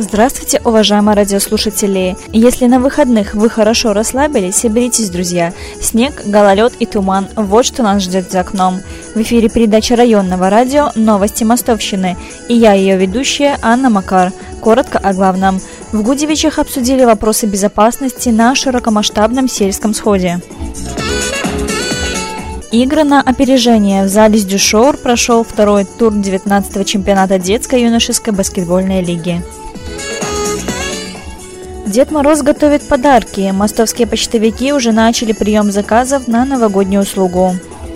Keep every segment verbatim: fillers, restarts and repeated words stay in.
Здравствуйте, уважаемые радиослушатели! Если на выходных вы хорошо расслабились, соберитесь, друзья. Снег, гололед и туман – вот что нас ждет за окном. В эфире передача районного радио «Новости Мостовщины». И я, ее ведущая, Анна Макар. Коротко о главном. В Гудевичах обсудили вопросы безопасности на широкомасштабном сельском сходе. Игры на опережение. В зале Дюшор прошел второй тур девятнадцатого чемпионата детской и юношеской баскетбольной лиги. Дед Мороз готовит подарки. Мостовские почтовики уже начали прием заказов на новогоднюю услугу.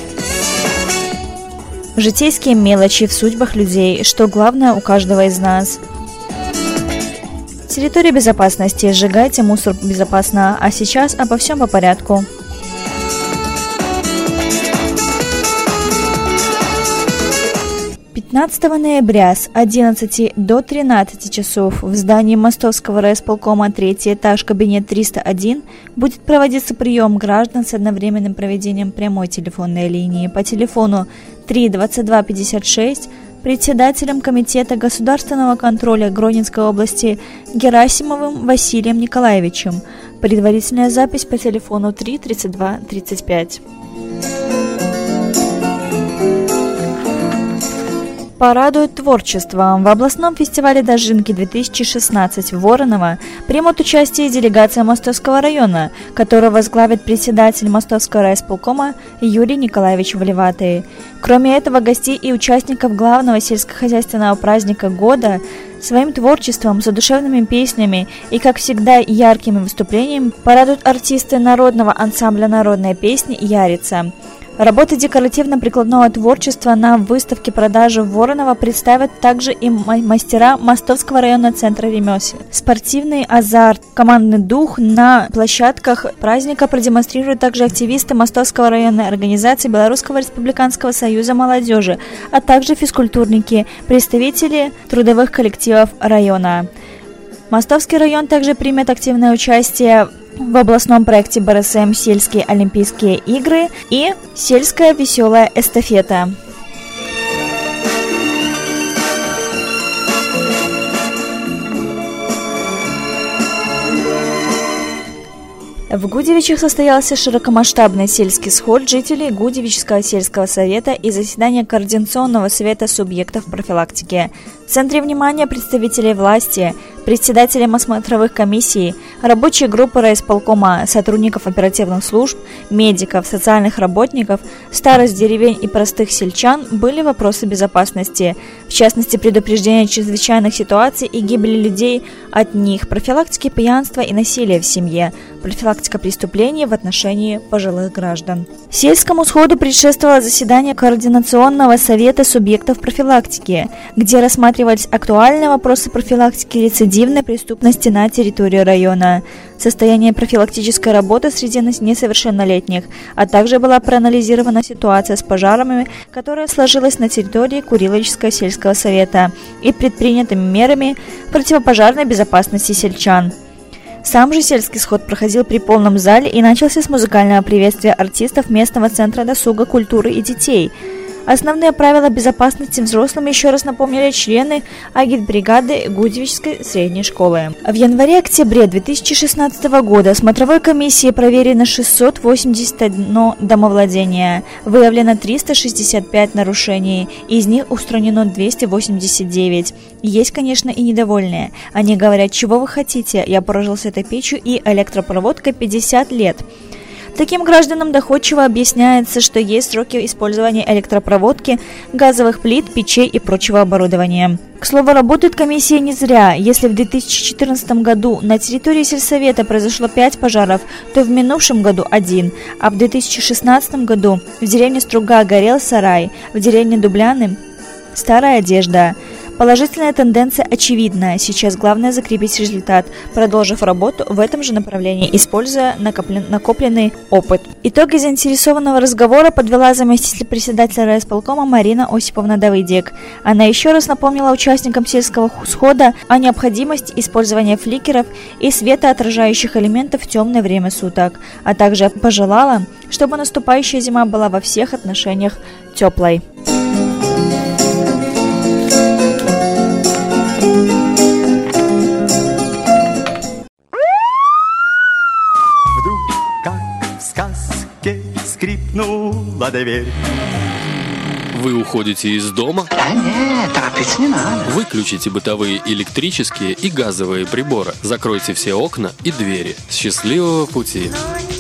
Житейские мелочи в судьбах людей, что главное у каждого из нас. Территория безопасности. Сжигайте мусор безопасно. А сейчас обо всем по порядку. пятнадцатого ноября с одиннадцати до тринадцати часов в здании Мостовского райисполкома третий этаж, кабинет триста один, будет проводиться прием граждан с одновременным проведением прямой телефонной линии по телефону три двадцать два пятьдесят шесть председателем Комитета государственного контроля Гродненской области Герасимовым Василием Николаевичем. Предварительная запись по телефону три тридцать два тридцать пять. Порадует творчеством. В областном фестивале «Дожинки две тысячи шестнадцать» в Вороново примут участие делегация Мостовского района, которую возглавит председатель Мостовского райисполкома Юрий Николаевич Валиватый. Кроме этого, гостей и участников главного сельскохозяйственного праздника года своим творчеством, задушевными песнями и, как всегда, яркими выступлениями порадуют артисты народного ансамбля народной песни «Ярица». Работы декоративно-прикладного творчества на выставке продажи в Вороново представят также и мастера Мостовского районного центра ремесел. Спортивный азарт, командный дух на площадках праздника продемонстрируют также активисты Мостовского районной организации Белорусского республиканского союза молодежи, а также физкультурники, представители трудовых коллективов района. Мостовский район также примет активное участие в областном проекте бэ эр эс эм «Сельские олимпийские игры» и «Сельская веселая эстафета». В Гудевичах состоялся широкомасштабный сельский сход жителей Гудевичского сельского совета и заседание Координационного совета субъектов профилактики. В центре внимания представителей власти, председателей осмотровых комиссий, рабочей группы райисполкома, сотрудников оперативных служб, медиков, социальных работников, старост деревень и простых сельчан были вопросы безопасности, в частности предупреждение чрезвычайных ситуаций и гибели людей от них, профилактики пьянства и насилия в семье, профилактика преступлений в отношении пожилых граждан. Сельскому сходу предшествовало заседание Координационного совета субъектов профилактики, где рассматривались актуальные вопросы профилактики рецидивной преступности на территории района, состояние профилактической работы среди несовершеннолетних, а также была проанализирована ситуация с пожарами, которая сложилась на территории Куриловичского сельского совета, и предпринятыми мерами противопожарной безопасности сельчан. Сам же сельский сход проходил при полном зале и начался с музыкального приветствия артистов местного центра досуга, культуры и детей. Основные правила безопасности взрослым еще раз напомнили члены агитбригады Гудевичской средней школы. В январе-октябре две тысячи шестнадцатого года смотровой комиссией проверено шестьсот восемьдесят одно домовладение, выявлено триста шестьдесят пять нарушений, из них устранено двести восемьдесят девять. Есть, конечно, и недовольные. Они говорят: чего вы хотите, я прожил с этой печью и электропроводкой пятьдесят лет. Таким гражданам доходчиво объясняется, что есть сроки использования электропроводки, газовых плит, печей и прочего оборудования. К слову, работает комиссия не зря. Если в две тысячи четырнадцатом году на территории сельсовета произошло пять пожаров, то в минувшем году один, а в две тысячи шестнадцатом году в деревне Струга горел сарай, в деревне Дубляны – старая одежда. Положительная тенденция очевидна. Сейчас главное закрепить результат, продолжив работу в этом же направлении, используя накоплен... накопленный опыт. Итоги заинтересованного разговора подвела заместитель председателя райисполкома Марина Осиповна Давыдик. Она еще раз напомнила участникам сельского схода о необходимости использования фликеров и светоотражающих элементов в темное время суток, а также пожелала, чтобы наступающая зима была во всех отношениях теплой. хлопнула дверь. Вы уходите из дома? Да нет, торопиться не надо. Выключите бытовые электрические и газовые приборы. Закройте все окна и двери. Счастливого пути!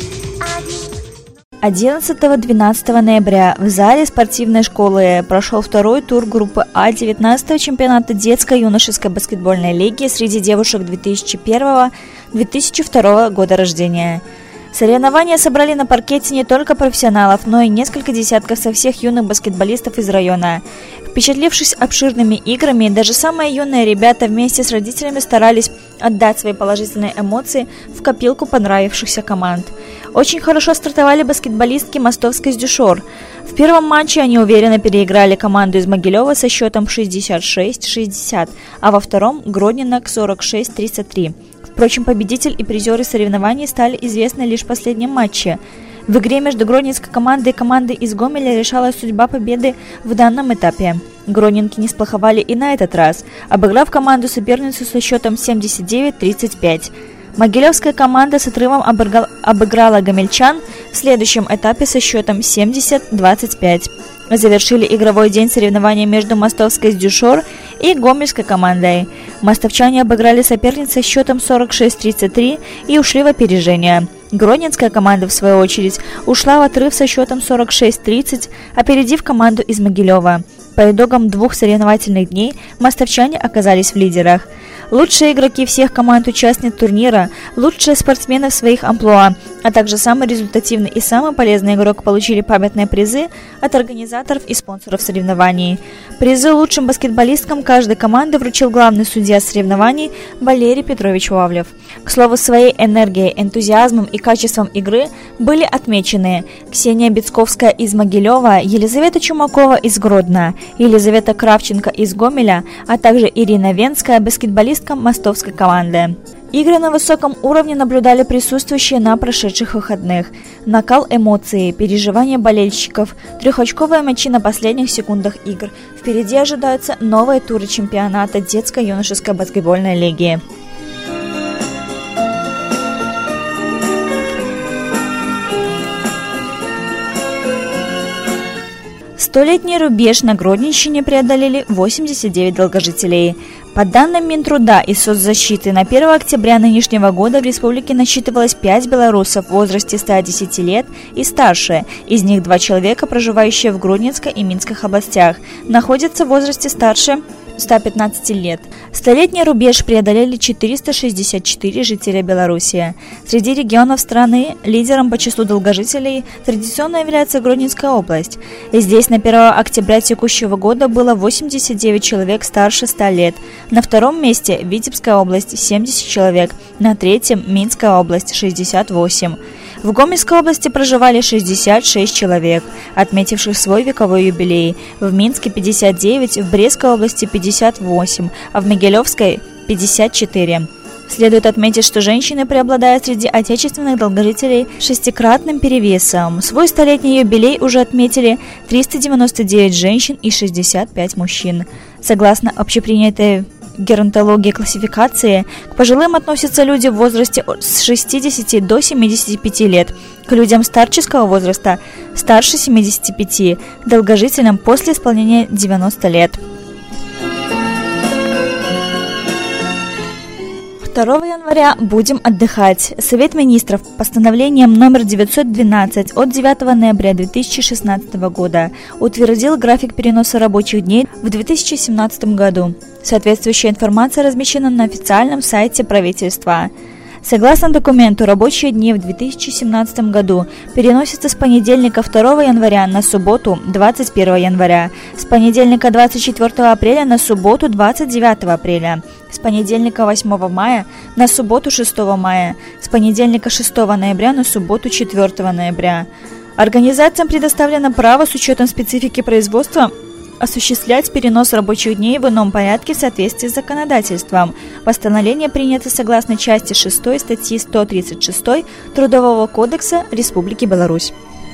одиннадцатого-двенадцатого ноября в зале спортивной школы прошел второй тур группы А девятнадцатого чемпионата детско-юношеской баскетбольной лиги среди девушек две тысячи первого — две тысячи второго года рождения. Соревнования собрали на паркете не только профессионалов, но и несколько десятков со всех юных баскетболистов из района. Впечатлившись обширными играми, даже самые юные ребята вместе с родителями старались отдать свои положительные эмоции в копилку понравившихся команд. Очень хорошо стартовали баскетболистки мостовской «Сдюшор». В первом матче они уверенно переиграли команду из Могилева со счетом шестьдесят шесть шестьдесят, а во втором – Гродненок сорок шесть тридцать три. Впрочем, победитель и призеры соревнований стали известны лишь в последнем матче. В игре между гродненской командой и командой из Гомеля решалась судьба победы в данном этапе. Гродненки не сплоховали и на этот раз, обыграв команду соперницу со счетом семьдесят девять тридцать пять. Могилевская команда с отрывом обыграла, обыграла гомельчан в следующем этапе со счетом семьдесят двадцать пять. Завершили игровой день соревнования между мостовской «Сдюшор» и гомельской командой. Мостовчане обыграли соперниц со счетом сорок шесть тридцать три и ушли в опережение. Гродненская команда, в свою очередь, ушла в отрыв со счетом сорок шесть тридцать, опередив команду из Могилева. По итогам двух соревновательных дней мостовчане оказались в лидерах. Лучшие игроки всех команд-участниц турнира, лучшие спортсмены в своих амплуа, а также самый результативный и самый полезный игрок получили памятные призы от организаторов и спонсоров соревнований. Призы лучшим баскетболисткам каждой команды вручил главный судья соревнований Валерий Петрович Вавлев. К слову, своей энергией, энтузиазмом и качеством игры были отмечены Ксения Бецковская из Могилева, Елизавета Чумакова из Гродно, Елизавета Кравченко из Гомеля, а также Ирина Венская, баскетболистка мостовской команды. Игры на высоком уровне наблюдали присутствующие на прошедших выходных. Накал эмоций, переживания болельщиков, трехочковые мячи на последних секундах игр. Впереди ожидаются новые туры чемпионата детско-юношеской баскетбольной лиги. Столетний рубеж на Гродненщине преодолели восемьдесят девять долгожителей. По данным Минтруда и соцзащиты, на первое октября нынешнего года в республике насчитывалось пять белорусов в возрасте ста десяти лет и старше. Из них два человека, проживающие в Гродненской и Минских областях, находятся в возрасте старше ста пятнадцати лет. Столетний рубеж преодолели четыреста шестьдесят четыре жителя Беларуси. Среди регионов страны лидером по числу долгожителей традиционно является Гродненская область. И здесь на первое октября текущего года было восемьдесят девять человек старше ста лет. На втором месте Витебская область – семьдесят человек. На третьем Минская область – шестьдесят восемь. В Гомельской области проживали шестьдесят шесть человек, отметивших свой вековой юбилей. В Минске пятьдесят девять, в Брестской области пятьдесят восемь, а в Могилевской пятьдесят четыре. Следует отметить, что женщины преобладают среди отечественных долгожителей шестикратным перевесом. Свой столетний юбилей уже отметили триста девяносто девять женщин и шестьдесят пять мужчин. Согласно общепринятой геронтологии классификации, к пожилым относятся люди в возрасте с шестидесяти до семидесяти пяти лет, к людям старческого возраста старше семидесяти пяти, долгожителям после исполнения девяноста лет. второго января будем отдыхать. Совет министров постановлением номер девятьсот двенадцать от девятого ноября две тысячи шестнадцатого года утвердил график переноса рабочих дней в две тысячи семнадцатом году. Соответствующая информация размещена на официальном сайте правительства. Согласно документу, рабочие дни в две тысячи семнадцатом году переносятся с понедельника второго января на субботу двадцать первого января, с понедельника двадцать четвёртого апреля на субботу двадцать девятого апреля, с понедельника восьмого мая на субботу шестого мая, с понедельника шестого ноября на субботу четвёртого ноября. Организациям предоставлено право с учетом специфики производства осуществлять перенос рабочих дней в ином порядке в соответствии с законодательством. Постановление принято согласно части шестой статьи сто тридцать шесть Трудового кодекса Республики Беларусь.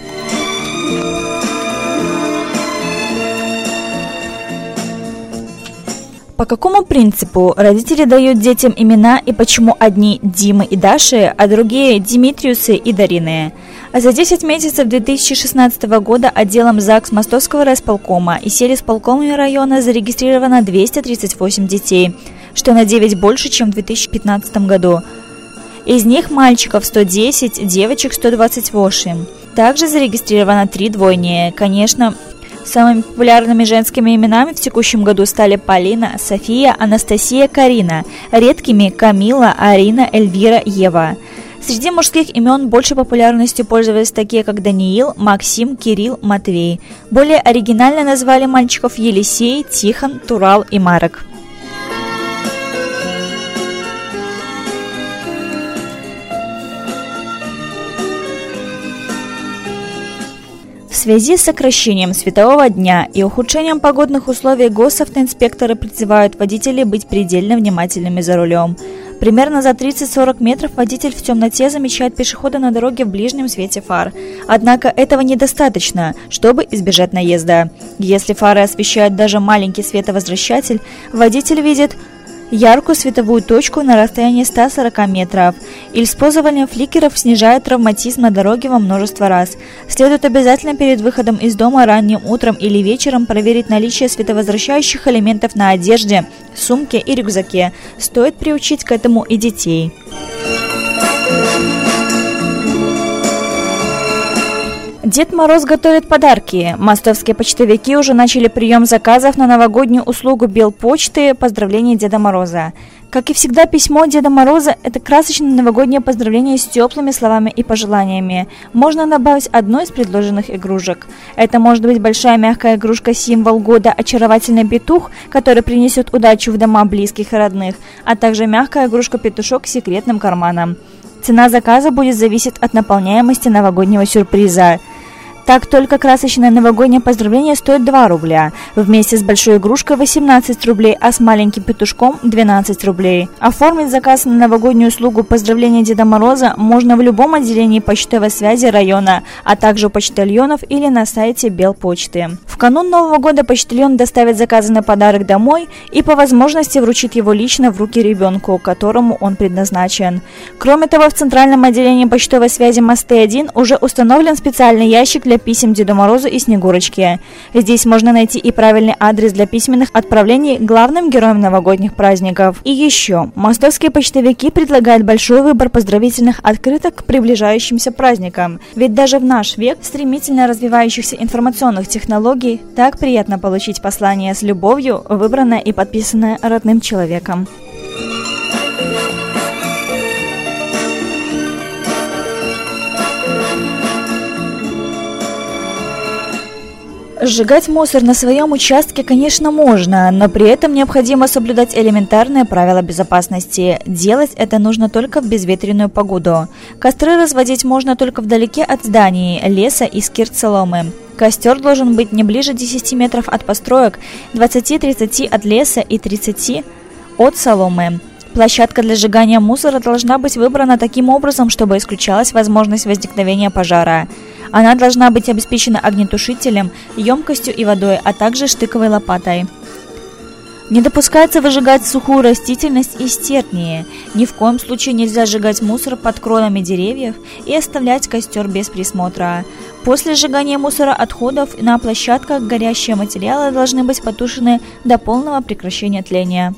По какому принципу родители дают детям имена и почему одни Димы и Даши, а другие Димитриусы и Дарины? За десять месяцев две тысячи шестнадцатого года отделом ЗАГС Мостовского райисполкома и сельисполкомами района зарегистрировано двести тридцать восемь детей, что на девять больше, чем в две тысячи пятнадцатом году. Из них мальчиков сто десять, девочек сто двадцать восемь. Также зарегистрировано три двойни. Конечно, самыми популярными женскими именами в текущем году стали Полина, София, Анастасия, Карина. Редкими Камила, Арина, Эльвира, Ева. Среди мужских имен большей популярностью пользовались такие, как Даниил, Максим, Кирилл, Матвей. Более оригинально назвали мальчиков Елисей, Тихон, Турал и Марек. В связи с сокращением светового дня и ухудшением погодных условий госавтоинспекторы призывают водителей быть предельно внимательными за рулем. Примерно за тридцать-сорок метров водитель в темноте замечает пешехода на дороге в ближнем свете фар. Однако этого недостаточно, чтобы избежать наезда. Если фары освещают даже маленький световозвращатель, водитель видит яркую световую точку на расстоянии ста сорока метров. Использование фликеров снижает травматизм на дороге во множество раз. Следует обязательно перед выходом из дома ранним утром или вечером проверить наличие световозвращающих элементов на одежде, сумке и рюкзаке. Стоит приучить к этому и детей. Дед Мороз готовит подарки. Мостовские почтовики уже начали прием заказов на новогоднюю услугу Белпочты «Поздравление Деда Мороза». Как и всегда, письмо Деда Мороза – это красочное новогоднее поздравление с теплыми словами и пожеланиями. Можно добавить одну из предложенных игрушек. Это может быть большая мягкая игрушка-символ года «Очаровательный петух», который принесет удачу в дома близких и родных, а также мягкая игрушка-петушок с секретным карманом. Цена заказа будет зависеть от наполняемости новогоднего сюрприза. Так, только красочное новогоднее поздравление стоит два рубля, вместе с большой игрушкой восемнадцать рублей, а с маленьким петушком двенадцать рублей. Оформить заказ на новогоднюю услугу поздравления Деда Мороза можно в любом отделении почтовой связи района, а также у почтальонов или на сайте Белпочты. В канун Нового года почтальон доставит заказанный подарок домой и по возможности вручит его лично в руки ребенку, которому он предназначен. Кроме того, в центральном отделении почтовой связи Мосты один уже установлен специальный ящик для для писем Деду Морозу и Снегурочке. Здесь можно найти и правильный адрес для письменных отправлений главным героям новогодних праздников. И еще, мостовские почтовики предлагают большой выбор поздравительных открыток к приближающимся праздникам. Ведь даже в наш век стремительно развивающихся информационных технологий так приятно получить послание с любовью, выбранное и подписанное родным человеком. Сжигать мусор на своем участке, конечно, можно, но при этом необходимо соблюдать элементарные правила безопасности. Делать это нужно только в безветренную погоду. Костры разводить можно только вдалеке от зданий, леса и скирт соломы. Костер должен быть не ближе десяти метров от построек, двадцати-тридцати от леса и тридцати от соломы. Площадка для сжигания мусора должна быть выбрана таким образом, чтобы исключалась возможность возникновения пожара. Она должна быть обеспечена огнетушителем, емкостью и водой, а также штыковой лопатой. Не допускается выжигать сухую растительность и стертни. Ни в коем случае нельзя сжигать мусор под кронами деревьев и оставлять костер без присмотра. После сжигания мусора отходов на площадках горящие материалы должны быть потушены до полного прекращения тления.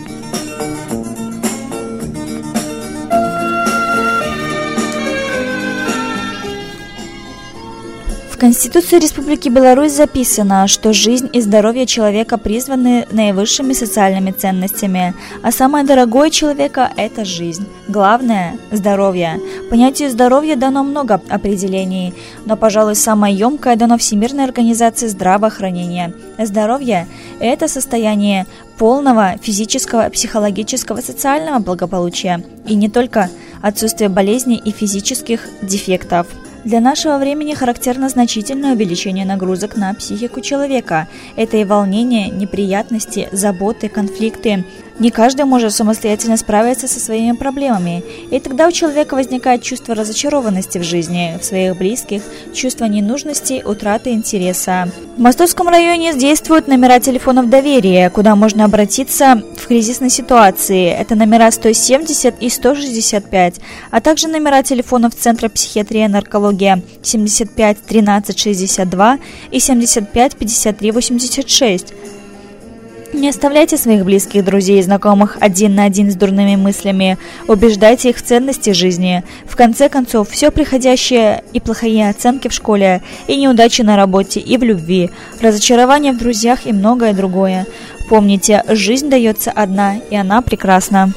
В Конституции Республики Беларусь записано, что жизнь и здоровье человека призваны наивысшими социальными ценностями, а самое дорогое человека – это жизнь. Главное – здоровье. Понятию здоровья дано много определений, но, пожалуй, самое емкое дано Всемирной организации здравоохранения. Здоровье – это состояние полного физического, психологического, социального благополучия, и не только отсутствие болезней и физических дефектов. Для нашего времени характерно значительное увеличение нагрузок на психику человека. Это и волнения, неприятности, заботы, конфликты, Не каждый может самостоятельно справиться со своими проблемами, и тогда у человека возникает чувство разочарованности в жизни, в своих близких, чувство ненужности, утраты интереса. В Мостовском районе действуют номера телефонов доверия, куда можно обратиться в кризисной ситуации. Это номера сто семьдесят и сто шестьдесят пять, а также номера телефонов Центра психиатрии и наркологии семьдесят пять тринадцать шестьдесят два и семьдесят пять пятьдесят три восемьдесят шесть. Не оставляйте своих близких, друзей и знакомых один на один с дурными мыслями. Убеждайте их в ценности жизни. В конце концов, все приходящее и плохие оценки в школе, и неудачи на работе, и в любви, разочарование в друзьях и многое другое. Помните, жизнь дается одна, и она прекрасна.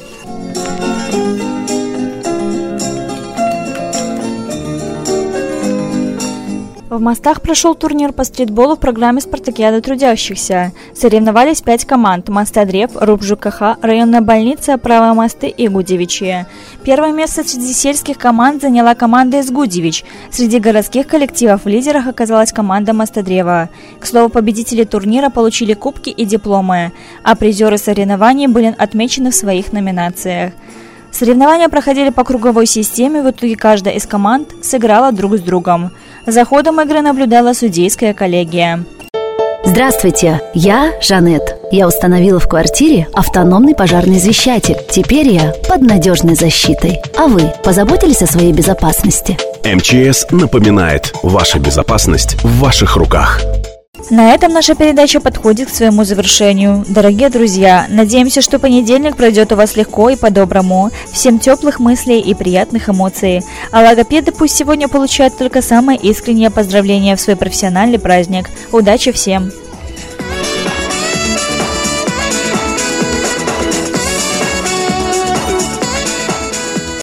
В Мостах прошел турнир по стритболу в программе «Спартакиада трудящихся». Соревновались пять команд – Мостодрев, РУП ЖКХ, районная больница, Правые Мосты и Гудевичье. Первое место среди сельских команд заняла команда из Гудевич. Среди городских коллективов в лидерах оказалась команда Мостодрева. К слову, победители турнира получили кубки и дипломы, а призеры соревнований были отмечены в своих номинациях. Соревнования проходили по круговой системе, в итоге каждая из команд сыграла друг с другом. За ходом игры наблюдала судейская коллегия. Здравствуйте, я Жанет. Я установила в квартире автономный пожарный извещатель. Теперь я под надежной защитой. А вы позаботились о своей безопасности? эм че эс напоминает: ваша безопасность в ваших руках. На этом наша передача подходит к своему завершению. Дорогие друзья, надеемся, что понедельник пройдет у вас легко и по-доброму. Всем теплых мыслей и приятных эмоций. А логопеды пусть сегодня получают только самые искренние поздравления в свой профессиональный праздник. Удачи всем!